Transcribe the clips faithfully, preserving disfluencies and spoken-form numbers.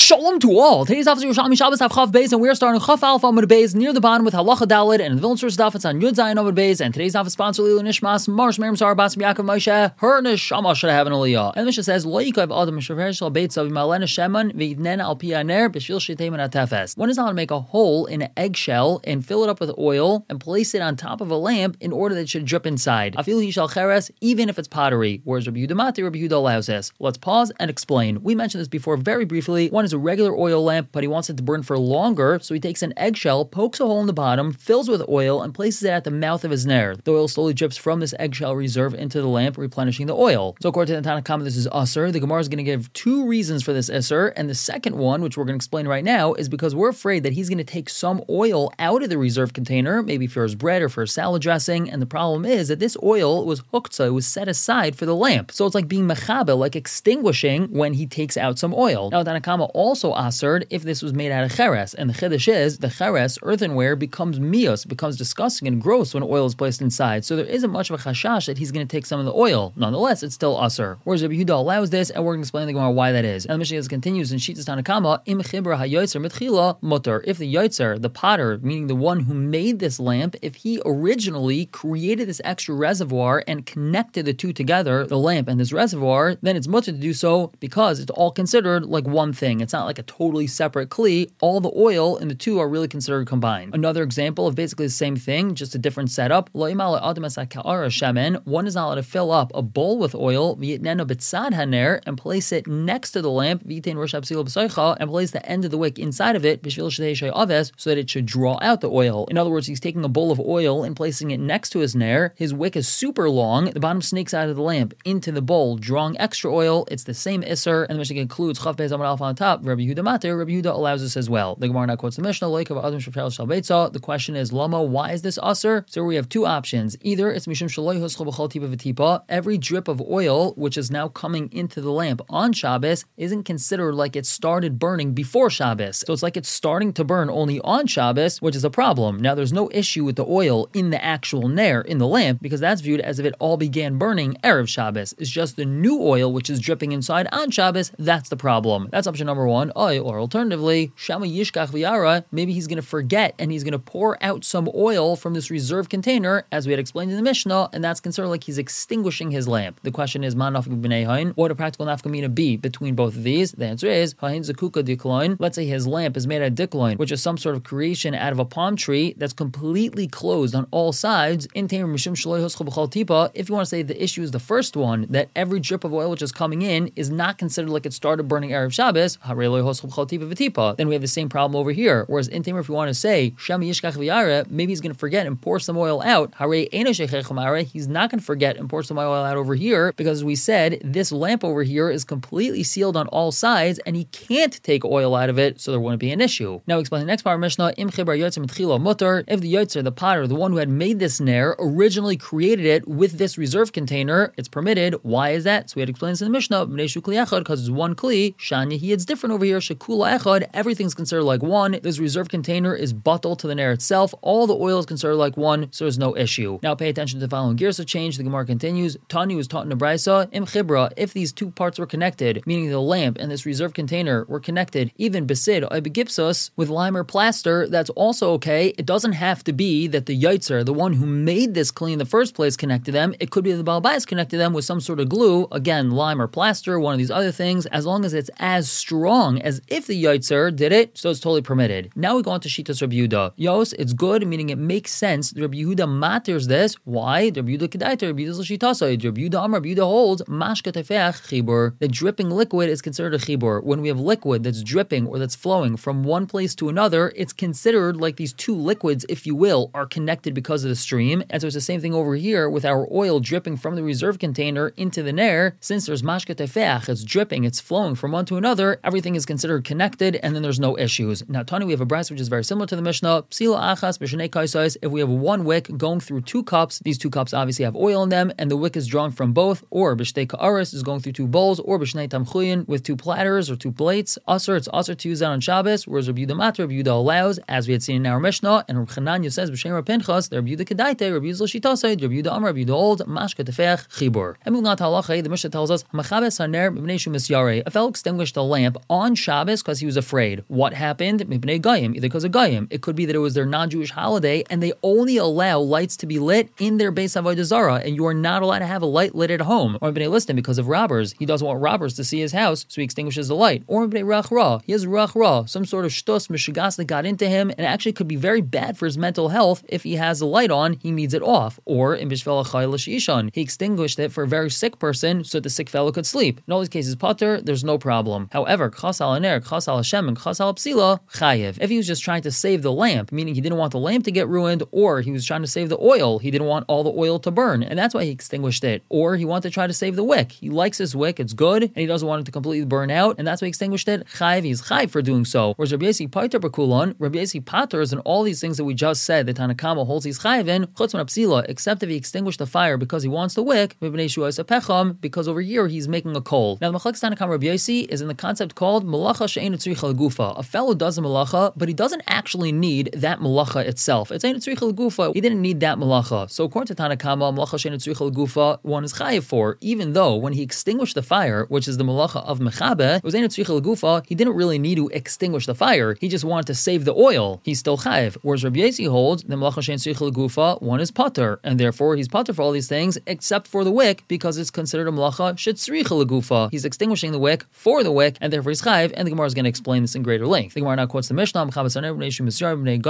Shalom to all. Today's officer Yerushalmi Shabbos Av Chav Beis, and we're starting Chav Alpha Amud Beis near the bottom with Halacha Daled, and the Vilna Source Daf it's on Yud Zayin Amud Beis. And today's office sponsor Lilu Nishmas Marsh Miriam Sar Bas Yaakov Moshe. Her neshama should have an aliyah. And the Mishnah says Lo Yikav Adam Mishaver Shal Beitz Av Malena Sheman V'Yidnen Al Pi Aner B'Shvil Shetei Min HaTefes. One is allowed to make a hole in an eggshell and fill it up with oil and place it on top of a lamp in order that it should drip inside. Afil Hishal Cheres, even if it's pottery. Whereas Rabbi Yehuda Mati, Rabbi Yehuda allows this. Let's pause and explain. We mentioned this before very briefly. One is a regular oil lamp, but he wants it to burn for longer, so he takes an eggshell, pokes a hole in the bottom, fills with oil, and places it at the mouth of his ner. The oil slowly drips from this eggshell reserve into the lamp, replenishing the oil. So according to the Tanna Kama, this is usur. The Gemara is going to give two reasons for this usur, and the second one, which we're going to explain right now, is because we're afraid that he's going to take some oil out of the reserve container, maybe for his bread or for his salad dressing, and the problem is that this oil was huktzah, it was set aside for the lamp. So it's like being mechabe, like extinguishing when he takes out some oil. Now, Tanna Kama also usur if this was made out of cheres, and the chiddush is the cheres, earthenware, becomes mios, becomes disgusting and gross when oil is placed inside. So there isn't much of a chashash that he's going to take some of the oil. Nonetheless, it's still usur. Whereas Rabbi Yehuda allows this, and we're going to explain the Gemara why that is. And the Mishnah continues in Shitas Tanna Kama, im chibra hayotzer mitchila mutter. If the yotzer, the potter, meaning the one who made this lamp, if he originally created this extra reservoir and connected the two together, the lamp and this reservoir, then it's mutter to do so because it's all considered like one thing. It's not like a totally separate kli. All the oil in the two are really considered combined. Another example of basically the same thing, just a different setup. One is not allowed to fill up a bowl with oil and place it next to the lamp and place the end of the wick inside of it so that it should draw out the oil. In other words, he's taking a bowl of oil and placing it next to his ner. His wick is super long. The bottom snakes out of the lamp into the bowl, drawing extra oil. It's the same isser, and the Mishnah concludes Chav Beis Amud Alpha on top. Rabbi Yehuda Mater, Rabbi Yehuda allows this as well. The Gemara now quotes the Mishnah. The question is, Lama, why is this usur? So we have two options. Either it's mishum shaloi huschol b'chol tipa v'tipa. Every drip of oil, which is now coming into the lamp on Shabbos, isn't considered like it started burning before Shabbos. So it's like it's starting to burn only on Shabbos, which is a problem. Now there's no issue with the oil in the actual ner, in the lamp, because that's viewed as if it all began burning Erev Shabbos. It's just the new oil which is dripping inside on Shabbos. That's the problem. That's option number one. Or alternatively, Shama Yishkach V'Yara, maybe he's going to forget and he's going to pour out some oil from this reserve container, as we had explained in the Mishnah, and that's considered like he's extinguishing his lamp. The question is, Man nafka b'nei hain? What would a practical nafkamina be between both of these? The answer is, Hain zakuka dikloin. Let's say his lamp is made out of dikloin, which is some sort of creation out of a palm tree that's completely closed on all sides. In Tamer Mishum Shaloi Huschol B'chol Tipa, if you want to say the issue is the first one, that every drip of oil which is coming in is not considered like it started burning Erev Shabbos, then we have the same problem over here. Whereas in Tamer, if you want to say Shama Yishkach V'Yara, maybe he's going to forget and pour some oil out. He's not going to forget and pour some oil out over here, because as we said, this lamp over here is completely sealed on all sides and he can't take oil out of it, so there wouldn't be an issue. Now explain the next part of Mishnah. Im chibar yotzer mitchila mutter. If the yotzer, the potter, the one who had made this ner, originally created it with this reserve container, it's permitted. Why is that? So we had explained this in the Mishnah, because it's one kli. Shani, he it's different over here. Shekula echad. Everything's considered like one. This reserve container is bottled to the ner itself. All the oil is considered like one, so there's no issue. Now pay attention to the following gears of change. The Gemara continues. Tani was taught in the Brisa. Im chibra. If these two parts were connected, meaning the lamp and this reserve container were connected, even besid or begipsos, with lime or plaster, that's also okay. It doesn't have to be that the yotzer, the one who made this kli in the first place, connected them. It could be the Baal Bayis connected them with some sort of glue, again, lime or plaster, one of these other things, as long as it's as strong as if the yotzer did it, so it's totally permitted. Now we go on to Shitas Rabbi Yehuda. Yos, it's good, meaning it makes sense. Rabbi Yehuda matters this. Why? Rabbi Yehuda kedaita, Rabbi Yehuda l'shitasai. Rabbi Yehuda amar, Rabbi Yehuda holds, mashka tefeach chibur. The dripping liquid is considered a chibur. When we have liquid that's dripping or that's flowing from one place to another, it's considered like these two liquids, if you will, are connected because of the stream. And so it's the same thing over here with our oil dripping from the reserve container into the ner. Since there's mashka tefeach, it's dripping, it's flowing from one to another, everything is considered connected, and then there's no issues. Now, Tani, we have a brayso which is very similar to the Mishnah. Psila achas b'shnei kaisais. If we have one wick going through two cups, these two cups obviously have oil in them, and the wick is drawn from both, or b'shtei ka'aris is going through two bowls, or b'shnei tamchuyin with two platters or two plates. Usur, it's usur to use that on Shabbos, whereas Rabbi Yehuda matter, Rabbi Yehuda allows, as we had seen in our Mishnah, and Rabbi Chananya says b'shem Rav Pinchas, the Rabbi Yehuda kedaite, Rabbi Yehuda l'shitasai, Rabbi Yehuda amar, Rabbi Yehuda old, mashka tefeach chibur. And moving on to halacha, the Mishnah tells us, Machabes haner b'bnei shu misyarei. A fellow extinguished a lamp on on Shabbos because he was afraid. What happened? Mipnei Goyim, either because of Goyim. It could be that it was their non-Jewish holiday and they only allow lights to be lit in their Beis Avodah Zarah, and you are not allowed to have a light lit at home. Or Mipnei Listim, because of robbers. He doesn't want robbers to see his house, so he extinguishes the light. Or Mipnei Ruach Ra. He has Ruach Ra, some sort of shtus, mishigas that got into him, and actually could be very bad for his mental health. If he has the light on, he needs it off. Or in Bishvel Achai L'Shishan, he extinguished it for a very sick person so the sick fellow could sleep. In all these cases, Pater, there's no problem. However, Chas al Aner, Chas al Hashem, and Chas al Psila, Chayev. If he was just trying to save the lamp, meaning he didn't want the lamp to get ruined, or he was trying to save the oil, he didn't want all the oil to burn, and that's why he extinguished it. Or he wanted to try to save the wick. He likes his wick, it's good, and he doesn't want it to completely burn out, and that's why he extinguished it. Chayev, he's chayev for doing so. Whereas Rabbi Yossi Pater B'Kulon, Rabbi Yossi Paters, and all these things that we just said that Tanakama holds he's chayev in, Chutz min Psila, except if he extinguished the fire because he wants the wick, because over here he's making a coal. Now the Machlekes Tanakama Rabbi Yossi is in the concept called malacha she'ein tzricha l'gufa. A fellow does a malacha, but he doesn't actually need that malacha itself. It's ein tzricha l'gufa. He didn't need that malacha. So according to Tanakama, malacha she'ein tzricha l'gufa, one is chayev for, even though when he extinguished the fire, which is the malacha of mechabe, it was ein tzricha l'gufa, he didn't really need to extinguish the fire. He just wanted to save the oil. He's still chayev. Whereas Rabbi Yossi holds the malacha she'ein tzricha l'gufa, one is pater, and therefore he's pater for all these things except for the wick, because it's considered a malacha she'tzricha l'gufa. He's extinguishing the wick for the wick, and therefore he's chayev, and the Gemara is going to explain this in greater length. The Gemara now quotes the Mishnah, This Mipnei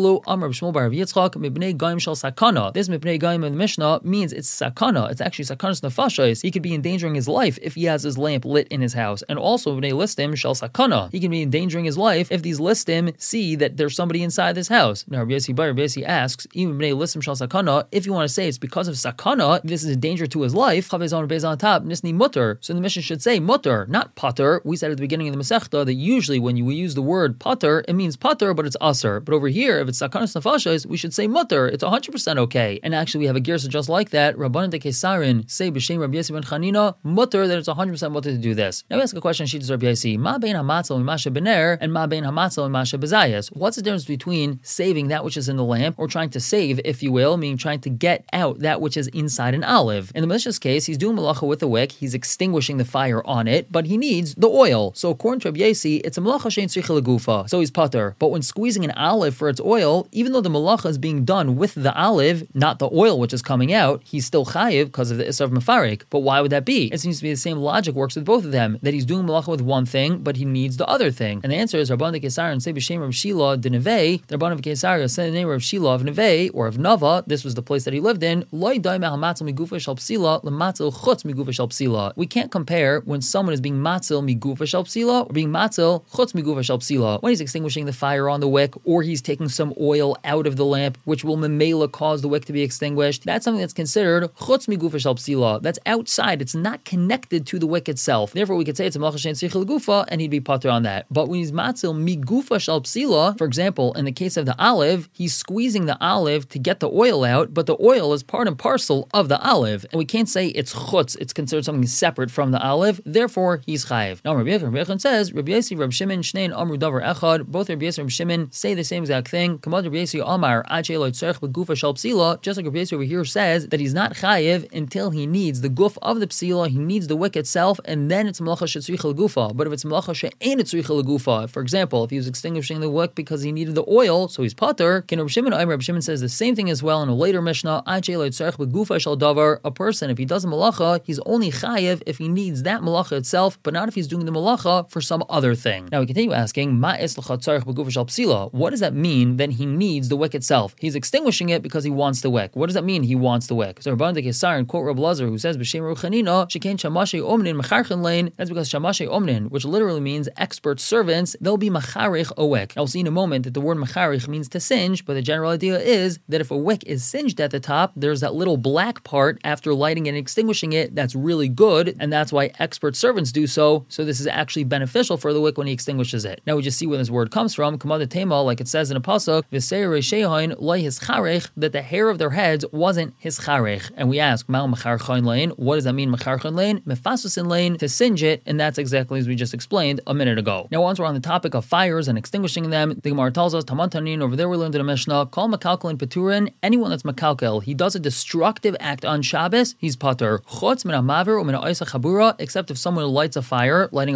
Goyim in the Mishnah means it's sakana. It's actually sakanas nefashos. He could be endangering his life if he has his lamp lit in his house. And also, Mipnei Listim shel sakana. He can be endangering his life if these listim see that there's somebody inside this house. Now, Rabbi Yossi Bar Rabbi Yossi asks, even Mipnei Listim shel sakana, if you want to say it's because of sakana, this is a danger to his life, Chavez on Beis on top, nisni mutter. So the Mishnah should say mutter, not pater. We said at the beginning of the Masechta that usually when you use the word pater, it means pater, but it's aser. But over here, if it's sakanas nefashos, we should say mutter. It's one hundred percent okay. And actually, we have a girsa just like that. Rabbanan de Kesarin say b'shem Rabbi Yossi ben Chanina mutter, that it's one hundred percent mutter to do this. Now we ask a question. She does Rabbi Yossi, ma bein hamatzel and masha bener, and ma bein hamatzel and masha bezayas. What's the difference between saving that which is in the lamp, or trying to save, if you will, meaning trying to get out that which is inside an olive? In the Mishnah's case, he's doing malacha with the wick. He's extinguishing the fire on it, but he needs the oil. So according to Rabbi Yossi, it's a malacha she'ein tzricha l'gufa. So he's pater. But when squeezing an olive for its oil, even though the malacha is being done with the olive, not the oil which is coming out, he's still chayiv because of the isar of mefarik. But why would that be? It seems to be the same logic works with both of them, that he's doing malacha with one thing, but he needs the other thing. And the answer is Rabban de Kesar and say b'shem Rav Shila de Nevei. The Rabban of Kesar said the name of Rav Shila of Nevei or of Nava. This was the place that he lived in. Loi dai me'hamatzil migufa shel psila l'matzil chutz migufa shel psila. We can't compare when someone is being matzil migufa shel psila or being matzil chutz migufa shel psila. When he's extinguishing the fire on the wick, or he's taking some oil out of the lamp, which will memela cause the wick to be extinguished. That's something that's considered chutz migufa shel psila. That's outside. It's not connected to the wick itself. Therefore, we could say it's a malacha she'ein tzricha l'gufa, and he'd be pater on that. But when he's matzil migufa shel psila, for example, in the case of the olive, he's squeezing the olive to get the oil out, but the oil is part and parcel of the olive, and we can't say it's chutz. It's considered something separate from the olive. Therefore, he's chayiv. Now, Rabbi Yechon says, Rabbi Yossi, Rabbi Shimon, Shnein Amru Davar Echad. Both Rabbi Yossi and Rabbi Shimon say the same exact thing. Kamad Rabbi Yossi Amar Achei Lo Tzarech B'Gufa Shel Psila. Just like Rabbi Yossi over here says that he's not chayiv until he needs the guf of the psila. He needs the wick itself, and then it's malacha she'tzricha l'gufa. But if it's malacha she'ein tzricha l'gufa, for example, if he was extinguishing the wick because he needed the oil, so he's pater. Can Rabbi Shimon? Rabbi Shimon says the same thing as well in a later Mishnah. Achei Lo Tzarech B'Gufa Shel Davar. A person, if he does a malacha, he's only chayiv if he needs that malacha itself, but not if he's doing the malacha for some other thing. Now we continue asking, Ma es l'cha tzarech b'gufa shel psila? What does that mean? Then he needs the wick itself. He's extinguishing it because he wants the wick. What does that mean? He wants the wick. So Rabban de Kesar and quote Reb Lazar, who says b'shem Rav Chanina, shekain shamashe omnin mecharchen lein. That's because shamashe omnin, which literally means expert servants, they'll be macharich a wick. I'll see in a moment that the word macharich means to singe, but the general idea is that if a wick is singed at the top, there's that little black part after lighting and extinguishing it that's really good, and that's why expert servants do so. So this is actually beneficial for the wick when he extinguishes it. Now we just see where this word comes from. Kamad Tema, like it says in a pasuk, v'seirei shehain loy hischarech, that the hair of their heads wasn't hischarech. And we ask, Ma'al mecharchain lein? What does that mean, mecharchain lein? Mefasusin lein, to singe it, and that's exactly as we just explained a minute ago. Now once we're on the topic of fires and extinguishing them, the Gemara tells us, Taman Tanin, over there we learned in the Mishnah, Kol mekalkel in peturin, anyone that's mekalkel, he does a destructive act on Shabbos, he's pater. Chutz min hamaver u min ha'isa chabura, except if someone lights a fire. Lighting a fire is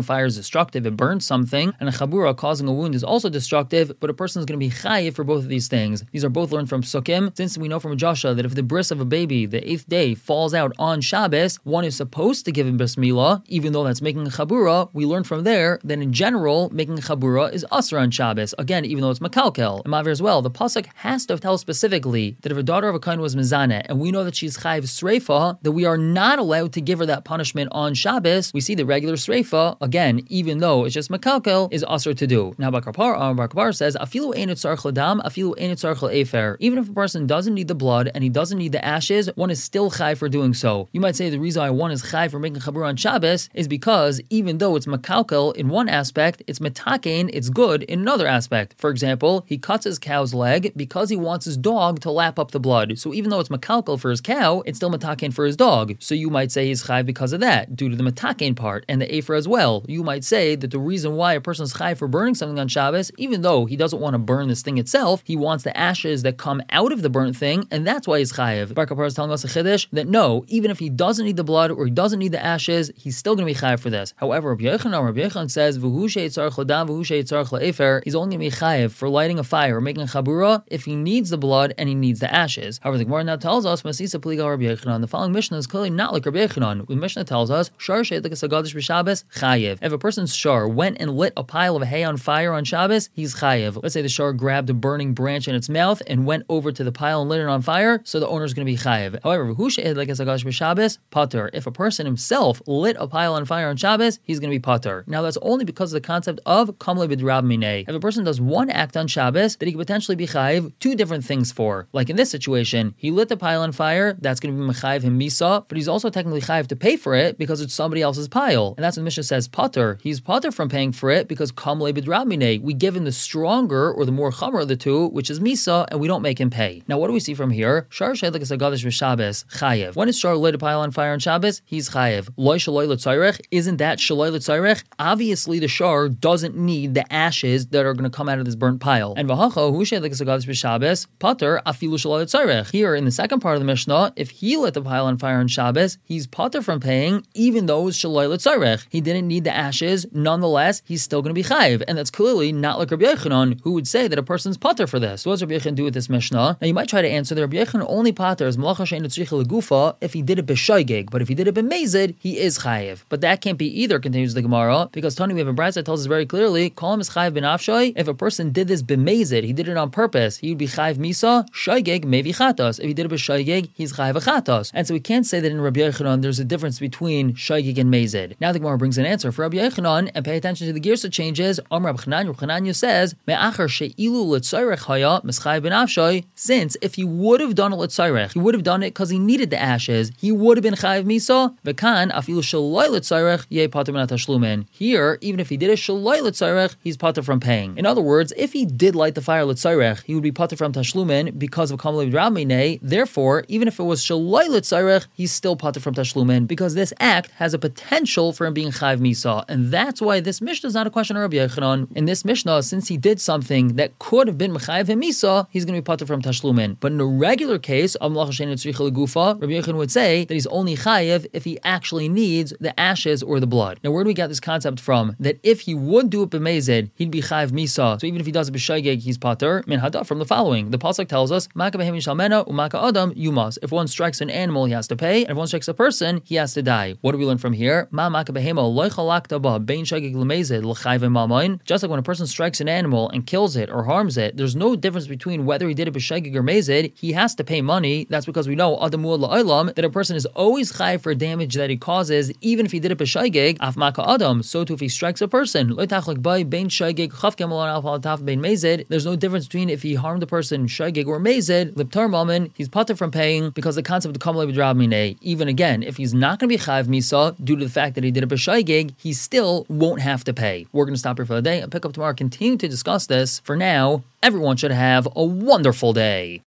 destructive, it burns something, and a chabura causing a wound is also destructive, but a person is going to be chayiv for both of these things. These are both learned from Sukkim, since we know from Joshua that if the bris of a baby, the eighth day, falls out on Shabbos, one is supposed to give him bris milah, even though that's making a chabura. We learn from there that in general, making a chabura is asr on Shabbos, again, even though it's makalkel. And Mavir as well, the pasuk has to tell specifically that if a daughter of a kohen was mizaneh, and we know that she's chayiv sreifa, that we are not allowed to give her that punishment on Shabbos. We see the regular sreifa, again, even though it's just makalkel, is asr to do. Now, Bakar Bakar says, afilu ein tzarich ladam, afilu ein tzarich le'efer. Even if a person doesn't need the blood and he doesn't need the ashes, one is still chayiv for doing so. You might say the reason why one is chayiv for making chabura on Shabbos is because even though it's makalkel in one aspect, it's metakein, it's good in another aspect. For example, he cuts his cow's leg because he wants his dog to lap up the blood. So even though it's makalkel for his cow, it's still metakein for his dog. So you might say he's chayiv because of that, due to the metakein part, and the efer as well. You might say that the reason why a person is chayiv for burning something on Shabbos, even though he doesn't want to burn this thing itself, he wants the ashes that come out of the burnt thing, and that's why he's chayiv. Bar Kapar is telling us a chiddush that no, even if he doesn't need the blood or he doesn't need the ashes, he's still going to be chayiv for this. However, Rabbi Yochanan, Rabbi Yochanan says, V'hu she'etzarech l'dam, v'hu she'etzarech le'efer, he's only going to be chayiv for lighting a fire or making a chabura if he needs the blood and he needs the ashes. However, the Gemara now tells us, Masisa pliga Rabbi Yochanan, the following Mishnah is clearly not like Rabbi Yochanan. The Mishnah tells us, Shar she'edlik asagadish b'Shabbos, chayiv. If a person's shar went and lit a pile of hay on fire on Shabbos, he's chayiv. Let's say the shar grabbed a burning branch in its mouth and went over to the pile and lit it on fire, so the owner's going to be chayiv. However, who she'edlik asagadish b'Shabbos, pater. If a person himself lit a pile on fire on Shabbos, he's going to be pater. Now that's only because of the concept of kamle b'drab minei. If a person does one act on Shabbos that he could potentially be chayiv two different things for, like in this situation, he lit the pile on fire, that's going to be mechayiv him misa, but he's also technically chayiv to pay for it because it's somebody else's pile, and that's what the Mishnah says pater. He's pater from paying for it because kamle b'drab minei. We give him the stronger or the more chamer of the two, which is misa, and we don't make him pay. Now, what do we see from here? Shar she'edlik asagadish v'Shabbos chayiv. When is shar lit a pile on fire on Shabbos? He's chayiv. Loy shaloi l'tzarech. Isn't that shaloi l'tzarech? Obviously, the shar doesn't need the ashes that are going to come out of this burnt pile. And v'hacha hu she'edlik asagadish v'Shabbos pater afilu shaloi l'tzarech. Here in the second part of the Mishnah, if he lit the pile on fire on Shabbos, he's pater from paying, even though it's shaloi l'tzarech. He didn't need the ashes. Nonetheless, he's still going to be chayiv, and that's clearly not like Rabbi Yochanan, who would say that a person's pater for this. So what does Rabbi Yochanan do with this Mishnah? Now you might try to answer that Rabbi Yochanan only pater is malacha she'ein tzricha legufa if he did it b'shoigeg, but if he did it b'mezid, he is chayiv. But that can't be either, continues the Gemara, because Tani, we have a brayso that tells us very clearly, kol is chayiv b'nafshay. If a person did this b'mezid, he did it on purpose, he would be chayiv misa, shoigeg mevi chatos. If he did it b'shoigeg, he's chayiv chatos. And so we can't say that in Rabbi Yochanan there's a difference between shoigeg and mezid. Now the Gemara brings an answer for Rabbi Yochanan, and pay attention to the girsa changes. Amar Rabbi Chananya, Rabbi Chananya says, me'achar she'ilu l'tzarech haya mischayiv b'nafshay. Since if he would have done a l'tzarech, he would have done it because he needed the ashes, he would have been chayiv misa. V'kan afilu shaloi l'tzarech yeh pater min tashlumin. Here, even if he did a shaloi l'tzarech, he's pater from paying. In other words, if he did light the fire l'tzarech, he would be pater from tashlumin because of kamle b'drab minei. Therefore, even if it was shaloi l'tzarech, he's still pater from tashlumin because this act has a potential for him being chayiv misa, and that's why this Mishnah is not a question of Rabbi Yochanan. In this Mishnah, since he did something that could have been mechayiv him misa, he's going to be pater from tashlumin. But in a regular case, of malacha she'ein tzricha legufa, Rabbi Yochanan would say that he's only chayiv if he actually needs the ashes or the blood. Now, where do we get this concept from? That if he would do it b'mezid, he'd be chayiv misa. So even if he does it b'shoigeg, he's pater. Min hada, from the following. The pasuk tells us, maka behem yishalmena umaka adam yumas. If one strikes an animal, he has to pay, and if one strikes a person, he has to die. What do we learn from here? Ma maka behema loy chalakta ba bein shoigeg l'mezid l'chayiv mamayin. Just like when a person strikes an animal and kills it or harms it, there's no difference between whether he did it b'shoigeg or mezid. He has to pay money. That's because we know adamu la'olam that a person is always chayiv for damage that he causes, even if he did it b'shoigeg af maka adam. So too if he strikes a person, loy tachlek bay bein shoigeg chav kemalon al palataf bein mezid. There's no difference between if he harmed a person shoigeg or mezid. Liptar mammon, he's pater from paying because the concept of kamle b'drab minei. Even again, if he's not going to be chayiv misa due to the fact that he did it b'shoigeg, he still won't have to pay. We're going to stop here for the day and pick up tomorrow, continue to discuss this. For now, everyone should have a wonderful day.